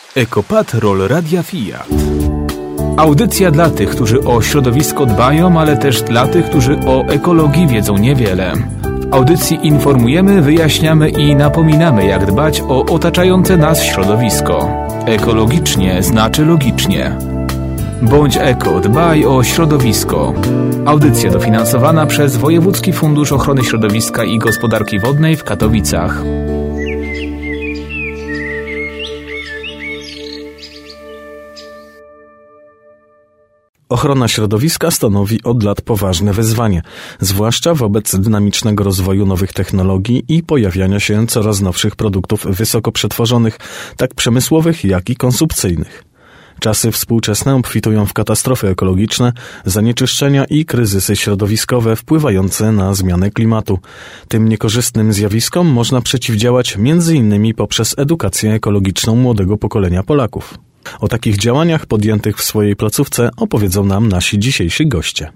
Ekopatrol Radia Fiat. Audycja dla tych, którzy o środowisko dbają, ale też dla tych, którzy o ekologii wiedzą niewiele. W audycji informujemy, wyjaśniamy i napominamy, jak dbać o otaczające nas środowisko. Ekologicznie znaczy logicznie. Bądź eko, dbaj o środowisko. Audycja dofinansowana przez Wojewódzki Fundusz Ochrony Środowiska i Gospodarki Wodnej w Katowicach. Ochrona środowiska stanowi od lat poważne wyzwanie, zwłaszcza wobec dynamicznego rozwoju nowych technologii i pojawiania się coraz nowszych produktów wysoko przetworzonych, tak przemysłowych, jak i konsumpcyjnych. Czasy współczesne obfitują w katastrofy ekologiczne, zanieczyszczenia i kryzysy środowiskowe wpływające na zmianę klimatu. Tym niekorzystnym zjawiskom można przeciwdziałać m.in. poprzez edukację ekologiczną młodego pokolenia Polaków. O takich działaniach podjętych w swojej placówce opowiedzą nam nasi dzisiejsi goście.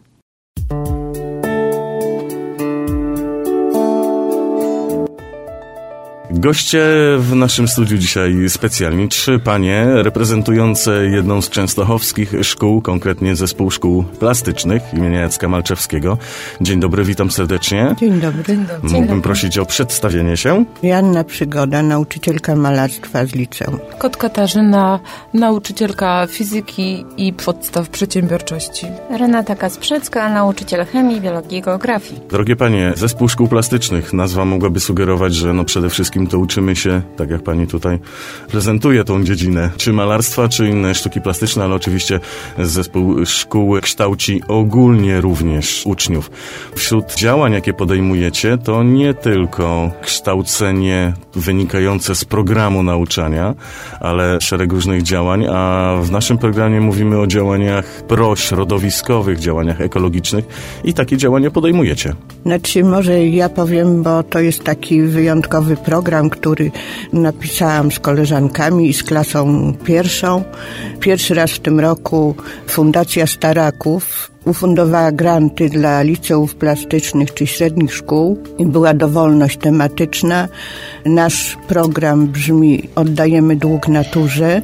Goście w naszym studiu dzisiaj specjalni. 3 panie reprezentujące jedną z częstochowskich szkół, konkretnie Zespół Szkół Plastycznych imienia Jacka Malczewskiego. Dzień dobry, witam serdecznie. Dzień dobry. Mógłbym prosić o przedstawienie się. Joanna Przygoda, nauczycielka malarstwa z liceum. Kot Katarzyna, nauczycielka fizyki i podstaw przedsiębiorczości. Renata Kasprzecka, nauczyciel chemii, biologii i geografii. Drogie panie, Zespół Szkół Plastycznych, nazwa mogłaby sugerować, że przede wszystkim to uczymy się, tak jak pani tutaj prezentuje tą dziedzinę, czy malarstwa, czy inne sztuki plastyczne, ale oczywiście Zespół Szkół kształci ogólnie również uczniów. Wśród działań, jakie podejmujecie, to nie tylko kształcenie wynikające z programu nauczania, ale szereg różnych działań, a w naszym programie mówimy o działaniach prośrodowiskowych, działaniach ekologicznych i takie działania podejmujecie. Znaczy, może ja powiem, bo to jest taki wyjątkowy program, który napisałam z koleżankami i z klasą pierwszą. Pierwszy raz w tym roku Fundacja Staraków ufundowała granty dla liceów plastycznych czy średnich szkół i była dowolność tematyczna. Nasz program brzmi "Oddajemy dług naturze".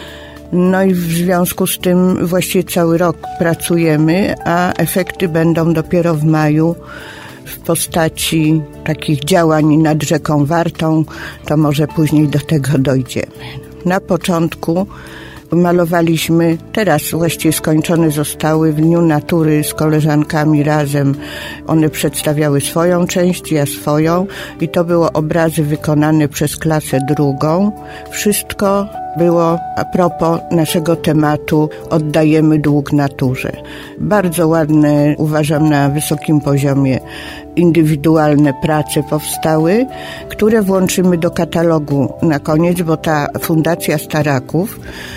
No i w związku z tym właściwie cały rok pracujemy, a efekty będą dopiero w maju w postaci takich działań nad rzeką Wartą, to może później do tego dojdziemy. Na początku malowaliśmy, teraz właściwie skończone zostały w Dniu Natury z koleżankami razem. One przedstawiały swoją część, ja swoją i to było obrazy wykonane przez klasę drugą. Wszystko było a propos naszego tematu "Oddajemy dług naturze". Bardzo ładne, uważam, na wysokim poziomie indywidualne prace powstały, które włączymy do katalogu na koniec, bo ta Fundacja Staraków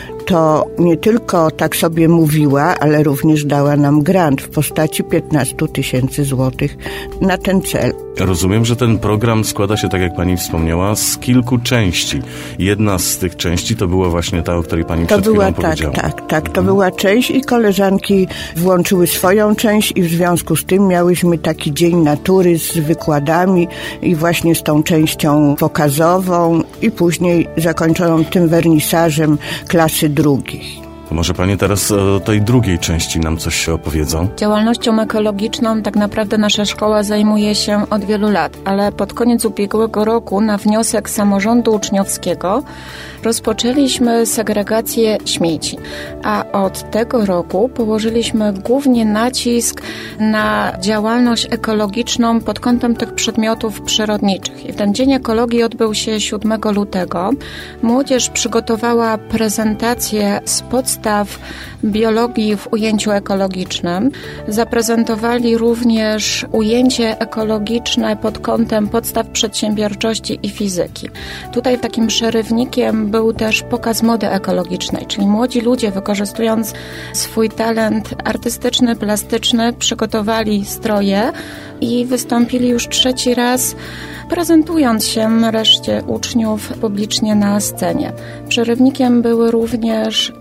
to nie tylko tak sobie mówiła, ale również dała nam grant w postaci 15 000 złotych na ten cel. Rozumiem, że ten program składa się, tak jak pani wspomniała, z kilku części. Jedna z tych części to była właśnie ta, o której pani przed chwilą powiedziała. Tak, to była część i koleżanki włączyły swoją część i w związku z tym miałyśmy taki dzień natury z wykładami i właśnie z tą częścią pokazową i później zakończoną tym wernisażem klasy drugich. To może pani teraz o tej drugiej części nam coś opowiedzą? Działalnością ekologiczną tak naprawdę nasza szkoła zajmuje się od wielu lat, ale pod koniec ubiegłego roku na wniosek samorządu uczniowskiego rozpoczęliśmy segregację śmieci, a od tego roku położyliśmy głównie nacisk na działalność ekologiczną pod kątem tych przedmiotów przyrodniczych. I ten Dzień Ekologii odbył się 7 lutego. Młodzież przygotowała prezentację z podstaw biologii w ujęciu ekologicznym. Zaprezentowali również ujęcie ekologiczne pod kątem podstaw przedsiębiorczości i fizyki. Tutaj takim przerywnikiem był też pokaz mody ekologicznej, czyli młodzi ludzie, wykorzystując swój talent artystyczny, plastyczny, przygotowali stroje i wystąpili już 3. raz, prezentując się reszcie uczniów publicznie na scenie. Przerywnikiem były również utwory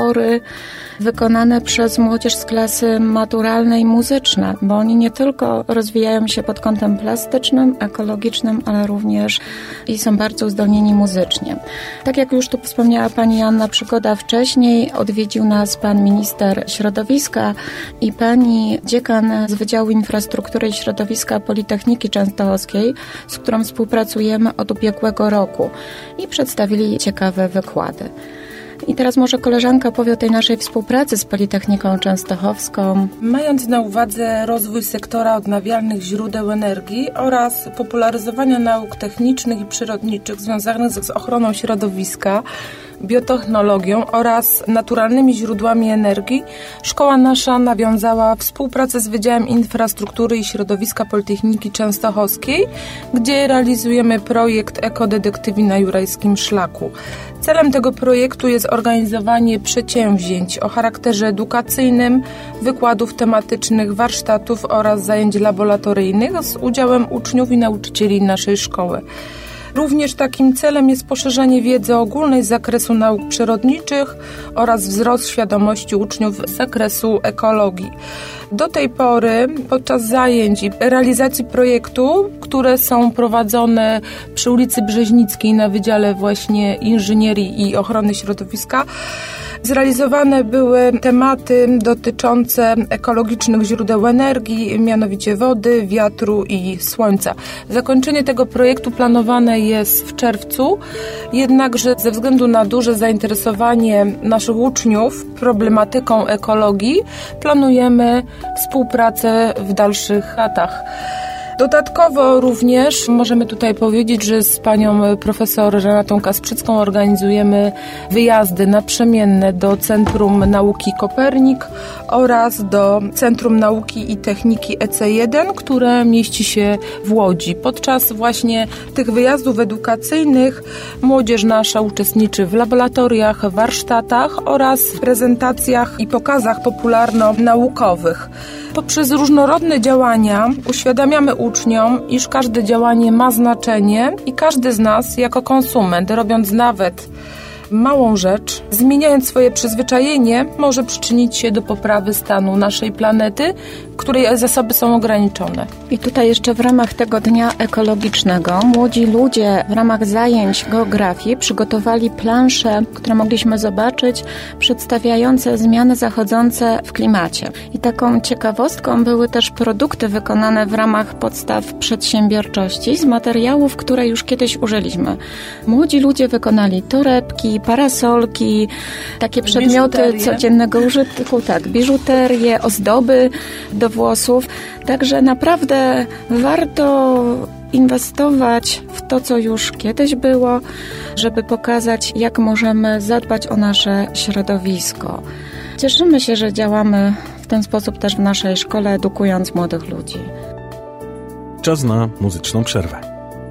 utwory wykonane przez młodzież z klasy maturalnej muzyczne, bo oni nie tylko rozwijają się pod kątem plastycznym, ekologicznym, ale również i są bardzo uzdolnieni muzycznie. Tak jak już tu wspomniała pani Joanna Przygoda wcześniej, odwiedził nas pan minister środowiska i pani dziekan z Wydziału Infrastruktury i Środowiska Politechniki Częstochowskiej, z którą współpracujemy od ubiegłego roku i przedstawili ciekawe wykłady. I teraz może koleżanka powie o tej naszej współpracy z Politechniką Częstochowską. Mając na uwadze rozwój sektora odnawialnych źródeł energii oraz popularyzowania nauk technicznych i przyrodniczych związanych z ochroną środowiska, biotechnologią oraz naturalnymi źródłami energii, szkoła nasza nawiązała współpracę z Wydziałem Infrastruktury i Środowiska Politechniki Częstochowskiej, gdzie realizujemy projekt Ekodetektywi na Jurajskim Szlaku. Celem tego projektu jest organizowanie przedsięwzięć o charakterze edukacyjnym, wykładów tematycznych, warsztatów oraz zajęć laboratoryjnych z udziałem uczniów i nauczycieli naszej szkoły. Również takim celem jest poszerzenie wiedzy ogólnej z zakresu nauk przyrodniczych oraz wzrost świadomości uczniów z zakresu ekologii. Do tej pory podczas zajęć i realizacji projektu, które są prowadzone przy ulicy Brzeźnickiej na Wydziale właśnie Inżynierii i Ochrony Środowiska, zrealizowane były tematy dotyczące ekologicznych źródeł energii, mianowicie wody, wiatru i słońca. Zakończenie tego projektu planowane jest w czerwcu, jednakże ze względu na duże zainteresowanie naszych uczniów problematyką ekologii planujemy współpracę w dalszych latach. Dodatkowo również możemy tutaj powiedzieć, że z panią profesor Renatą Kasprzycką organizujemy wyjazdy naprzemienne do Centrum Nauki Kopernik oraz do Centrum Nauki i Techniki EC1, które mieści się w Łodzi. Podczas właśnie tych wyjazdów edukacyjnych młodzież nasza uczestniczy w laboratoriach, warsztatach oraz prezentacjach i pokazach popularno-naukowych. Poprzez różnorodne działania uświadamiamy uczniom, iż każde działanie ma znaczenie i każdy z nas jako konsument, robiąc nawet małą rzecz, zmieniając swoje przyzwyczajenie, może przyczynić się do poprawy stanu naszej planety, której zasoby są ograniczone. I tutaj jeszcze w ramach tego dnia ekologicznego młodzi ludzie w ramach zajęć geografii przygotowali plansze, które mogliśmy zobaczyć, przedstawiające zmiany zachodzące w klimacie. I taką ciekawostką były też produkty wykonane w ramach podstaw przedsiębiorczości z materiałów, które już kiedyś użyliśmy. Młodzi ludzie wykonali torebki, parasolki, takie przedmioty codziennego użytku, biżuterię, ozdoby do włosów. Także naprawdę warto inwestować w to, co już kiedyś było, żeby pokazać, jak możemy zadbać o nasze środowisko. Cieszymy się, że działamy w ten sposób też w naszej szkole, edukując młodych ludzi. Czas na muzyczną przerwę.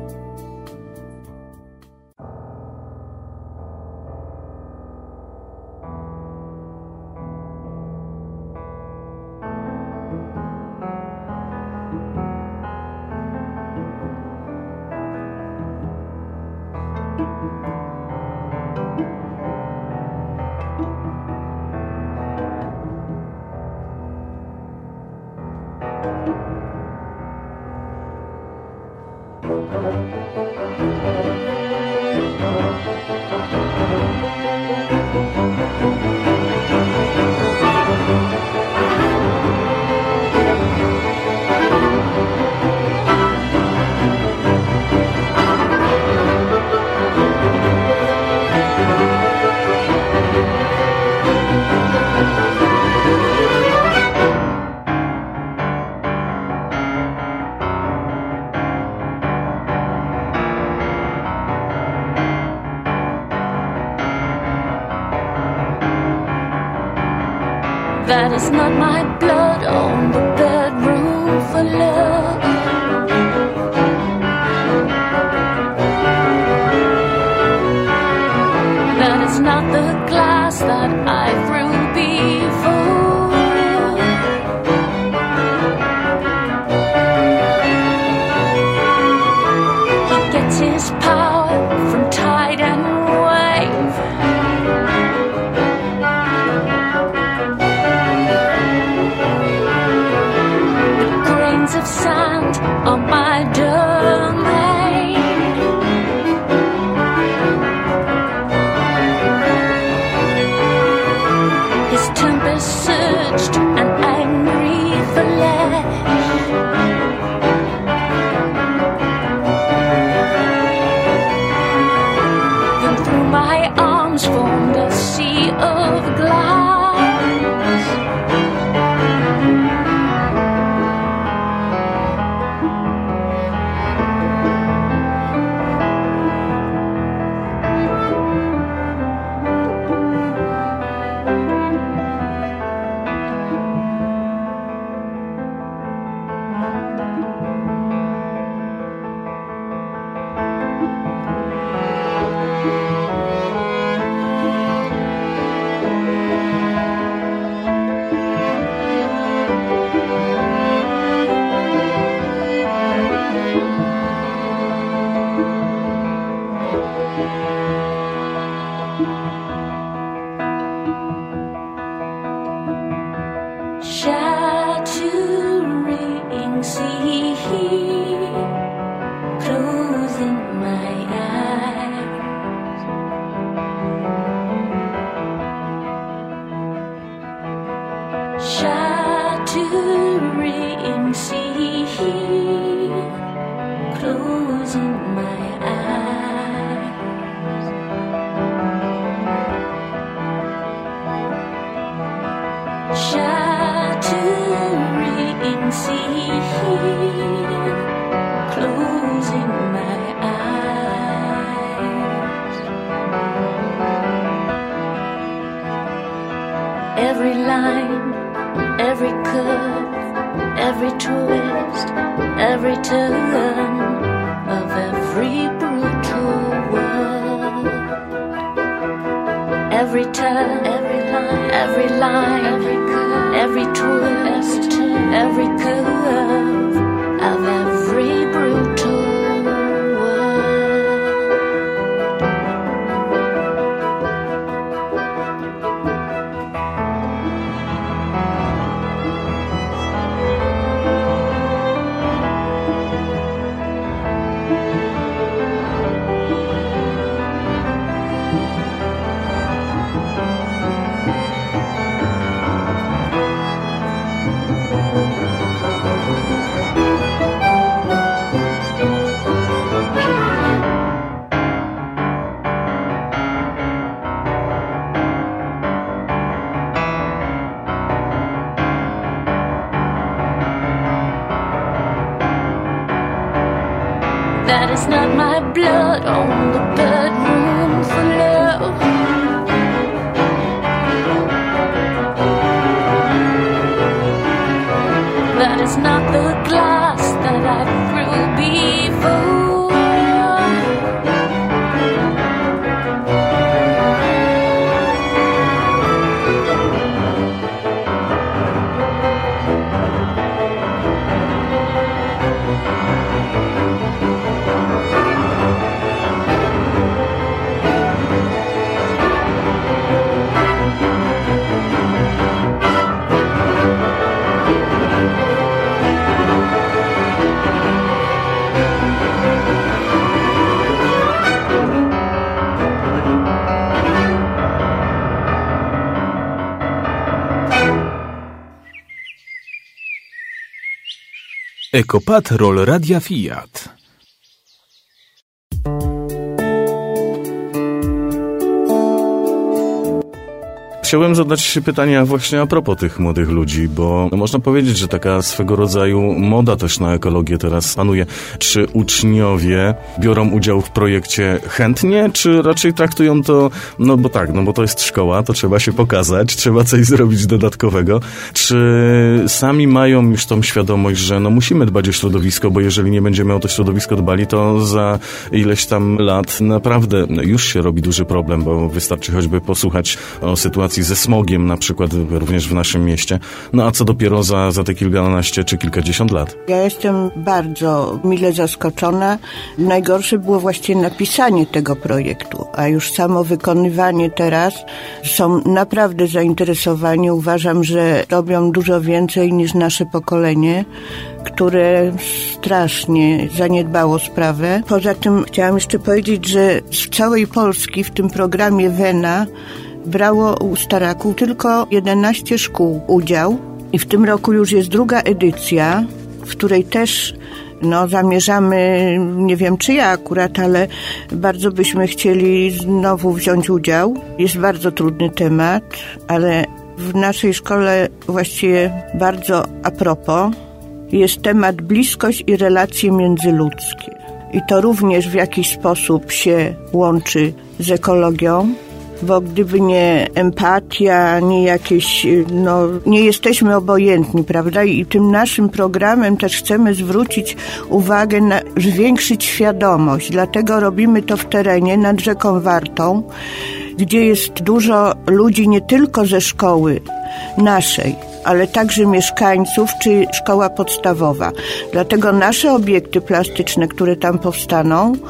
That is not my blood on the bedroom floor. That is not the glass that I threw before. He gets his power from tide and wave. closing my eyes. Shattering sea, closing my eyes. Shattering sea, closing my eyes. Every line, every curve, every twist, every turn of every brutal word. Every turn, every line, every twist, every curve of every brutal That is not my blood on the bedroom floor. That is not the glass that I threw before. Ekopatrol Radia Fiat. Chciałem zadać pytania właśnie a propos tych młodych ludzi, bo można powiedzieć, że taka swego rodzaju moda też na ekologię teraz panuje. Czy uczniowie biorą udział w projekcie chętnie, czy raczej traktują to, bo to jest szkoła, to trzeba się pokazać, trzeba coś zrobić dodatkowego. Czy sami mają już tą świadomość, że musimy dbać o środowisko, bo jeżeli nie będziemy o to środowisko dbali, to za ileś tam lat naprawdę już się robi duży problem, bo wystarczy choćby posłuchać o sytuacji ze smogiem, na przykład również w naszym mieście. A co dopiero za te kilkanaście czy kilkadziesiąt lat? Ja jestem bardzo mile zaskoczona. Najgorsze było właściwie napisanie tego projektu, a już samo wykonywanie teraz. Są naprawdę zainteresowani. Uważam, że robią dużo więcej niż nasze pokolenie, które strasznie zaniedbało sprawę. Poza tym chciałam jeszcze powiedzieć, że z całej Polski w tym programie WENA brało u Staraków tylko 11 szkół udział i w tym roku już jest druga edycja, w której też zamierzamy, nie wiem czy ja akurat, ale bardzo byśmy chcieli znowu wziąć udział. Jest bardzo trudny temat, ale w naszej szkole właściwie bardzo a propos jest temat bliskość i relacje międzyludzkie. I to również w jakiś sposób się łączy z ekologią, bo gdyby nie empatia, nie jakieś, nie jesteśmy obojętni, prawda? I tym naszym programem też chcemy zwrócić uwagę, zwiększyć świadomość. Dlatego robimy to w terenie nad rzeką Wartą, gdzie jest dużo ludzi nie tylko ze szkoły naszej, ale także mieszkańców czy szkoła podstawowa. Dlatego nasze obiekty plastyczne, które tam powstaną,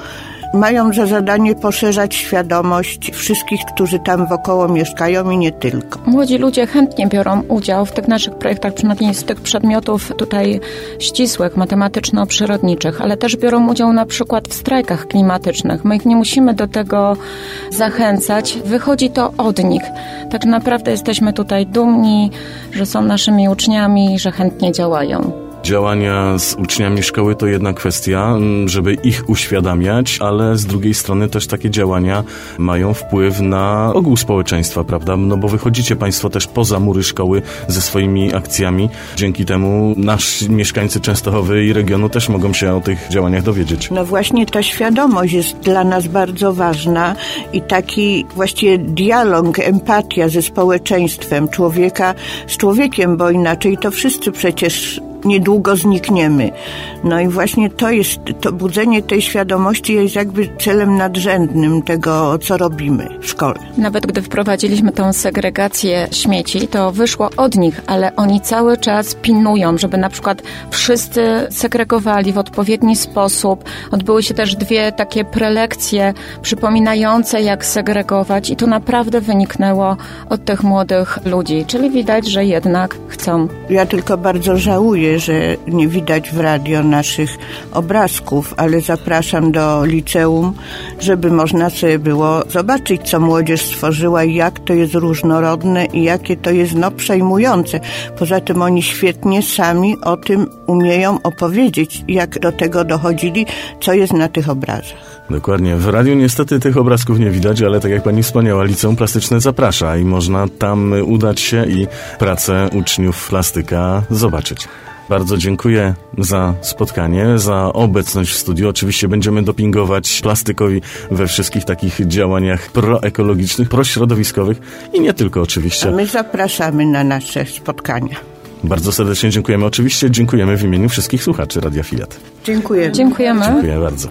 mają za zadanie poszerzać świadomość wszystkich, którzy tam wokoło mieszkają i nie tylko. Młodzi ludzie chętnie biorą udział w tych naszych projektach, przynajmniej z tych przedmiotów tutaj ścisłych, matematyczno-przyrodniczych, ale też biorą udział na przykład w strajkach klimatycznych. My ich nie musimy do tego zachęcać. Wychodzi to od nich. Tak naprawdę jesteśmy tutaj dumni, że są naszymi uczniami, że chętnie działają. Działania z uczniami szkoły to jedna kwestia, żeby ich uświadamiać, ale z drugiej strony też takie działania mają wpływ na ogół społeczeństwa, prawda? No bo wychodzicie Państwo też poza mury szkoły ze swoimi akcjami. Dzięki temu nasi mieszkańcy Częstochowy i regionu też mogą się o tych działaniach dowiedzieć. No właśnie ta świadomość jest dla nas bardzo ważna i taki właściwie dialog, empatia ze społeczeństwem, człowieka z człowiekiem, bo inaczej to wszyscy przecież niedługo znikniemy. No i właśnie to budzenie tej świadomości jest jakby celem nadrzędnym tego, co robimy w szkole. Nawet gdy wprowadziliśmy tą segregację śmieci, to wyszło od nich, ale oni cały czas pilnują, żeby na przykład wszyscy segregowali w odpowiedni sposób. Odbyły się też 2 takie prelekcje przypominające, jak segregować i to naprawdę wyniknęło od tych młodych ludzi. Czyli widać, że jednak chcą. Ja tylko bardzo żałuję, że nie widać w radio naszych obrazków, ale zapraszam do liceum, żeby można sobie było zobaczyć, co młodzież stworzyła i jak to jest różnorodne i jakie to jest przejmujące. Poza tym oni świetnie sami o tym umieją opowiedzieć, jak do tego dochodzili, co jest na tych obrazach. Dokładnie. W radiu niestety tych obrazków nie widać, ale tak jak pani wspomniała, Liceum Plastyczne zaprasza i można tam udać się i pracę uczniów plastyka zobaczyć. Bardzo dziękuję za spotkanie, za obecność w studiu. Oczywiście będziemy dopingować plastykowi we wszystkich takich działaniach proekologicznych, prośrodowiskowych i nie tylko oczywiście. A my zapraszamy na nasze spotkania. Bardzo serdecznie dziękujemy. Oczywiście dziękujemy w imieniu wszystkich słuchaczy Radia Fiat. Dziękujemy. Dziękujemy. Dziękuję bardzo.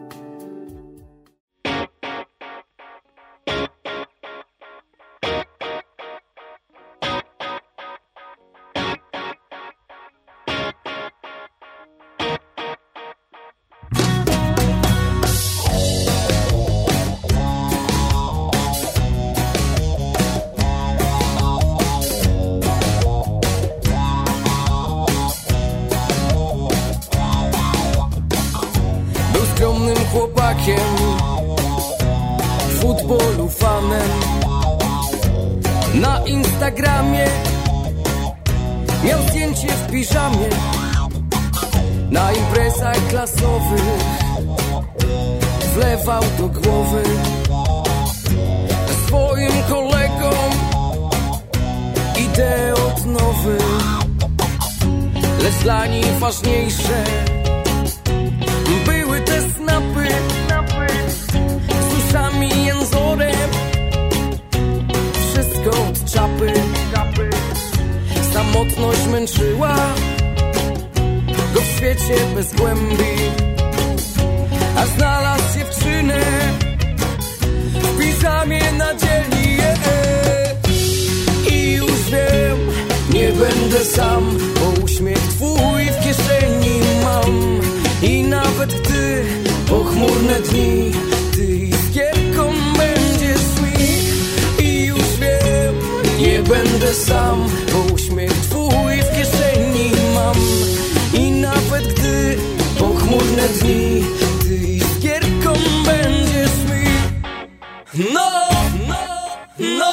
Skromnym chłopakiem, futbolu fanem. Na Instagramie miał zdjęcie w piżamie. Na imprezach klasowych wlewał do głowy swoim kolegom idee odnowy. Lecz dla nich ważniejsze były te snapy z uszami i jęzorem. Wszystko od czapy. Samotność męczyła go w świecie bez głębi, a znalazł dziewczynę w piżamie na dzielni. I już wiem, nie będę sam, bo uśmiech twój w kieszeni mam. I nawet gdy pochmurne dni, ty iskierką będziesz mi. I już wiem, nie będę sam, bo uśmiech twój w kieszeni mam. I nawet gdy pochmurne dni, ty iskierką będziesz mi. No, no, no.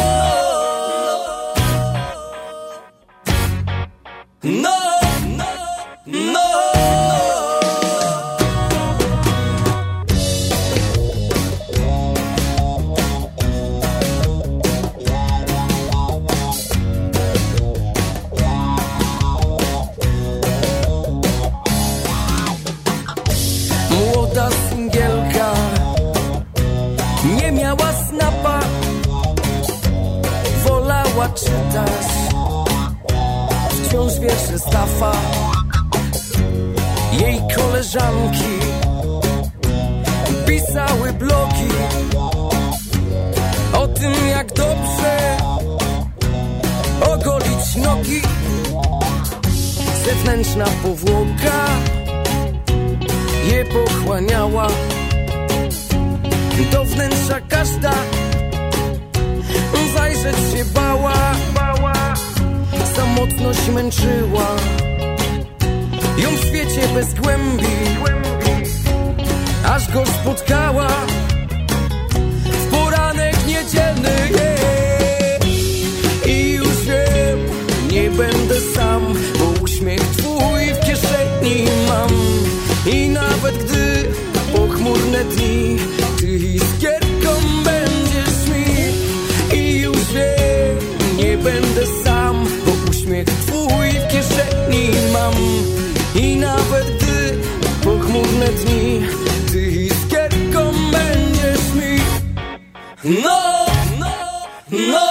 No, no, no. Młoda singielka nie miała snapa, wolała czytać wciąż wiersze Staffa. Jej koleżanki pisały blogi o tym, jak dobrze ogolić nogi. Zewnętrzna powłoka je pochłaniała, każda zajrzeć się bała. Samotność męczyła ją w świecie bez głębi, aż go spotkała w poranek niedzielny. I już wiem, nie będę sam, bo uśmiech twój w kieszeni mam. I nawet gdy pochmurne dni, ty iskierką będziesz mi. I już wiem, nie będę sam, bo uśmiech twój w kieszeni mam. I nawet gdy pochmurne dni, ty iskierką będziesz mi. No, no, no,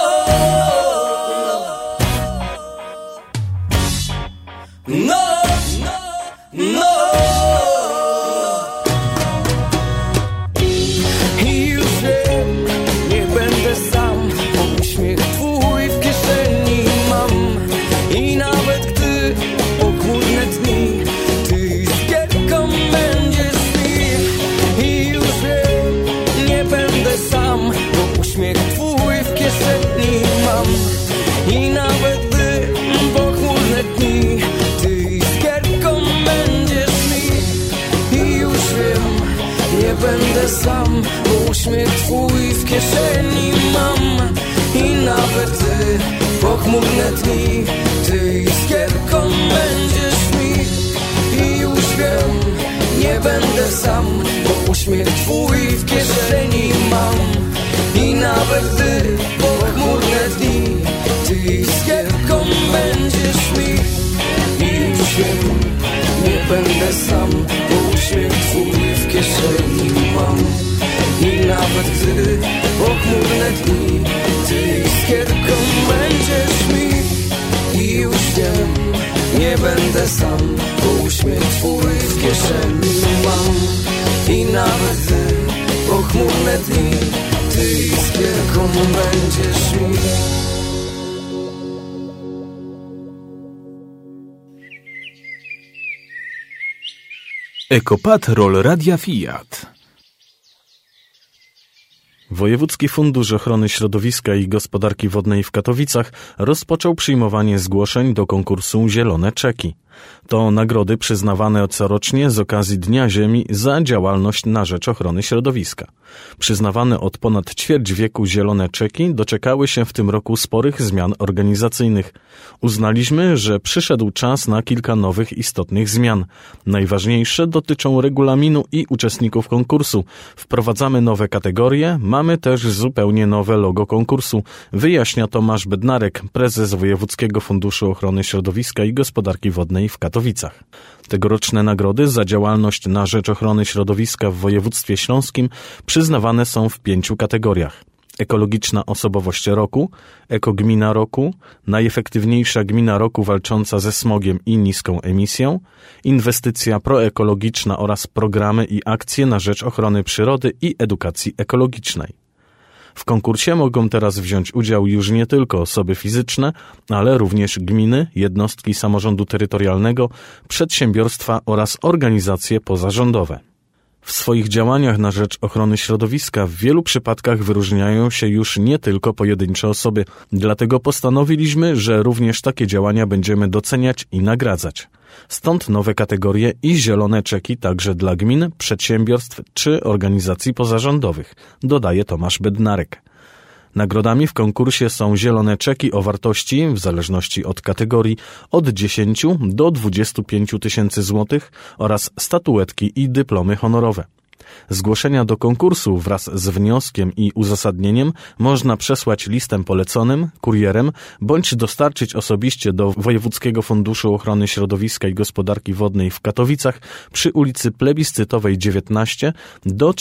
no, no. I już wiem, nie będę sam, bo uśmiech twój w kieszeni mam. I nawet gdy pochmurne dni, ty iskierką będziesz mi. I już wiem, nie będę sam, bo uśmiech twój w kieszeni mam. I nawet gdy pochmurne dni, ty iskierką będziesz mi. I już wiem, nie będę sam, bo uśmiech twój w kieszeni mam. I nawet gdy pochmurne dni, ty iskierką będziesz mi. I już wiem, nie będę sam, bo uśmiech twój w kieszeni mam. I nawet gdy pochmurne dni, ty iskierką będziesz mi. I już wiem, nie będę sam, bo uśmiech twój w kieszeni mam. I nawet gdy pochmurne dni, ty iskierką będziesz mi. I już wiem, nie będę sam, bo uśmiech twój w kieszeni mam. I nawet gdy pochmurne dni, ty iskierką będziesz mi. Ekopatrol Radia Fiat. Wojewódzki Fundusz Ochrony Środowiska i Gospodarki Wodnej w Katowicach rozpoczął przyjmowanie zgłoszeń do konkursu Zielone Czeki. To nagrody przyznawane corocznie z okazji Dnia Ziemi za działalność na rzecz ochrony środowiska. Przyznawane od ponad ćwierć wieku zielone czeki doczekały się w tym roku sporych zmian organizacyjnych. Uznaliśmy, że przyszedł czas na kilka nowych istotnych zmian. Najważniejsze dotyczą regulaminu i uczestników konkursu. Wprowadzamy nowe kategorie, mamy też zupełnie nowe logo konkursu, wyjaśnia Tomasz Bednarek, prezes Wojewódzkiego Funduszu Ochrony Środowiska i Gospodarki Wodnej w Katowicach. Tegoroczne nagrody za działalność na rzecz ochrony środowiska w województwie śląskim przyznawane są w 5 kategoriach. Ekologiczna osobowość roku, ekogmina roku, najefektywniejsza gmina roku walcząca ze smogiem i niską emisją, inwestycja proekologiczna oraz programy i akcje na rzecz ochrony przyrody i edukacji ekologicznej. W konkursie mogą teraz wziąć udział już nie tylko osoby fizyczne, ale również gminy, jednostki samorządu terytorialnego, przedsiębiorstwa oraz organizacje pozarządowe. W swoich działaniach na rzecz ochrony środowiska w wielu przypadkach wyróżniają się już nie tylko pojedyncze osoby, dlatego postanowiliśmy, że również takie działania będziemy doceniać i nagradzać. Stąd nowe kategorie i zielone czeki także dla gmin, przedsiębiorstw czy organizacji pozarządowych, dodaje Tomasz Bednarek. Nagrodami w konkursie są zielone czeki o wartości, w zależności od kategorii, od 10 do 25 tysięcy złotych oraz statuetki i dyplomy honorowe. Zgłoszenia do konkursu wraz z wnioskiem i uzasadnieniem można przesłać listem poleconym, kurierem bądź dostarczyć osobiście do Wojewódzkiego Funduszu Ochrony Środowiska i Gospodarki Wodnej w Katowicach przy ulicy Plebiscytowej 19 do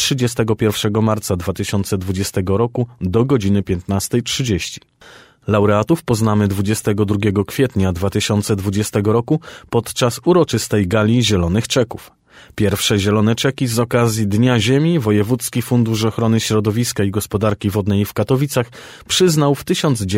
31 marca 2020 roku do godziny 15:30. Laureatów poznamy 22 kwietnia 2020 roku podczas uroczystej gali Zielonych Czeków. Pierwsze zielone czeki z okazji Dnia Ziemi Wojewódzki Fundusz Ochrony Środowiska i Gospodarki Wodnej w Katowicach przyznał w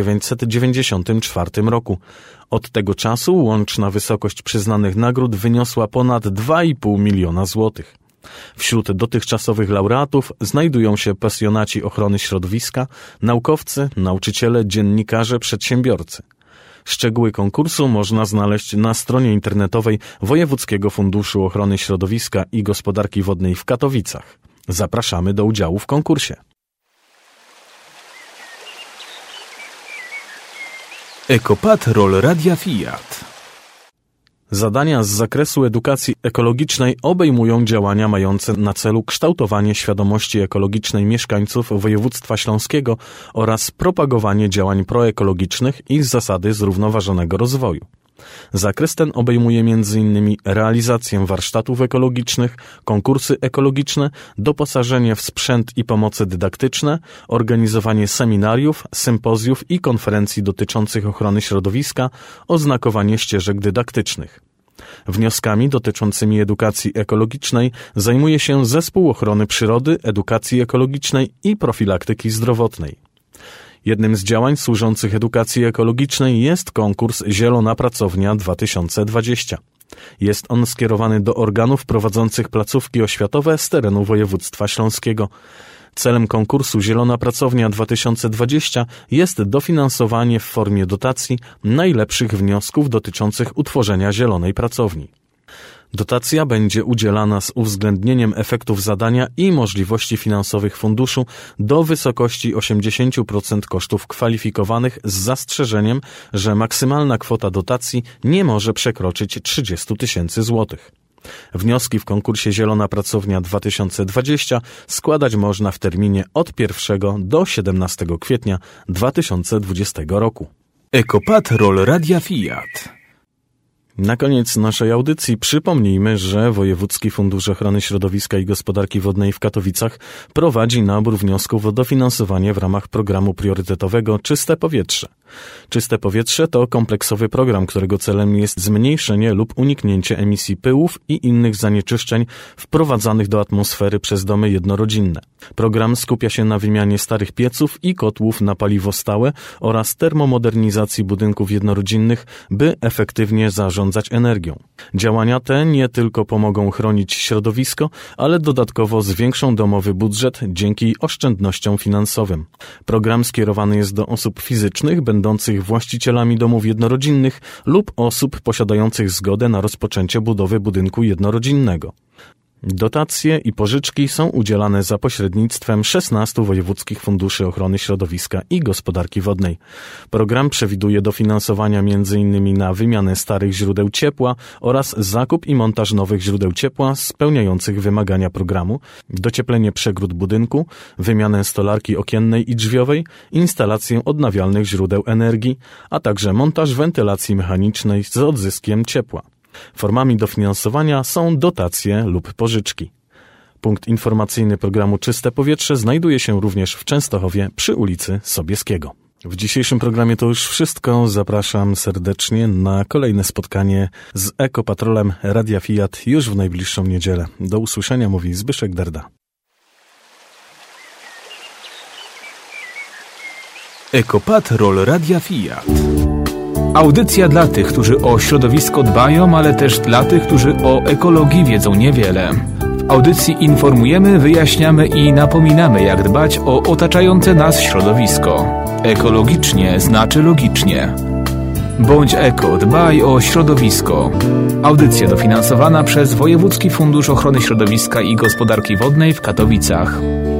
1994 roku. Od tego czasu łączna wysokość przyznanych nagród wyniosła ponad 2,5 miliona złotych. Wśród dotychczasowych laureatów znajdują się pasjonaci ochrony środowiska, naukowcy, nauczyciele, dziennikarze, przedsiębiorcy. Szczegóły konkursu można znaleźć na stronie internetowej Wojewódzkiego Funduszu Ochrony Środowiska i Gospodarki Wodnej w Katowicach. Zapraszamy do udziału w konkursie. Ekopatrol Radia Fiat. Zadania z zakresu edukacji ekologicznej obejmują działania mające na celu kształtowanie świadomości ekologicznej mieszkańców województwa śląskiego oraz propagowanie działań proekologicznych i zasady zrównoważonego rozwoju. Zakres ten obejmuje m.in. realizację warsztatów ekologicznych, konkursy ekologiczne, doposażenie w sprzęt i pomoce dydaktyczne, organizowanie seminariów, sympozjów i konferencji dotyczących ochrony środowiska, oznakowanie ścieżek dydaktycznych. Wnioskami dotyczącymi edukacji ekologicznej zajmuje się Zespół Ochrony Przyrody, Edukacji Ekologicznej i Profilaktyki Zdrowotnej. Jednym z działań służących edukacji ekologicznej jest konkurs Zielona Pracownia 2020. Jest on skierowany do organów prowadzących placówki oświatowe z terenu województwa śląskiego. Celem konkursu Zielona Pracownia 2020 jest dofinansowanie w formie dotacji najlepszych wniosków dotyczących utworzenia zielonej pracowni. Dotacja będzie udzielana z uwzględnieniem efektów zadania i możliwości finansowych funduszu do wysokości 80% kosztów kwalifikowanych z zastrzeżeniem, że maksymalna kwota dotacji nie może przekroczyć 30 000 złotych. Wnioski w konkursie Zielona Pracownia 2020 składać można w terminie od 1 do 17 kwietnia 2020 roku. Ekopatrol Radia Fiat. Na koniec naszej audycji przypomnijmy, że Wojewódzki Fundusz Ochrony Środowiska i Gospodarki Wodnej w Katowicach prowadzi nabór wniosków o dofinansowanie w ramach programu priorytetowego Czyste Powietrze. Czyste Powietrze to kompleksowy program, którego celem jest zmniejszenie lub uniknięcie emisji pyłów i innych zanieczyszczeń wprowadzanych do atmosfery przez domy jednorodzinne. Program skupia się na wymianie starych pieców i kotłów na paliwo stałe oraz termomodernizacji budynków jednorodzinnych, by efektywnie zarządzać energią. Działania te nie tylko pomogą chronić środowisko, ale dodatkowo zwiększą domowy budżet dzięki oszczędnościom finansowym. Program skierowany jest do osób fizycznych, będących właścicielami domów jednorodzinnych lub osób posiadających zgodę na rozpoczęcie budowy budynku jednorodzinnego. Dotacje i pożyczki są udzielane za pośrednictwem 16 wojewódzkich funduszy ochrony środowiska i gospodarki wodnej. Program przewiduje dofinansowania m.in. na wymianę starych źródeł ciepła oraz zakup i montaż nowych źródeł ciepła spełniających wymagania programu, docieplenie przegród budynku, wymianę stolarki okiennej i drzwiowej, instalację odnawialnych źródeł energii, a także montaż wentylacji mechanicznej z odzyskiem ciepła. Formami dofinansowania są dotacje lub pożyczki. Punkt informacyjny programu Czyste Powietrze znajduje się również w Częstochowie przy ulicy Sobieskiego. W dzisiejszym programie to już wszystko. Zapraszam serdecznie na kolejne spotkanie z Ekopatrolem Radia Fiat już w najbliższą niedzielę. Do usłyszenia, mówi Zbyszek Derda. Ekopatrol Radia Fiat. Audycja dla tych, którzy o środowisko dbają, ale też dla tych, którzy o ekologii wiedzą niewiele. W audycji informujemy, wyjaśniamy i napominamy, jak dbać o otaczające nas środowisko. Ekologicznie znaczy logicznie. Bądź eko, dbaj o środowisko. Audycja dofinansowana przez Wojewódzki Fundusz Ochrony Środowiska i Gospodarki Wodnej w Katowicach.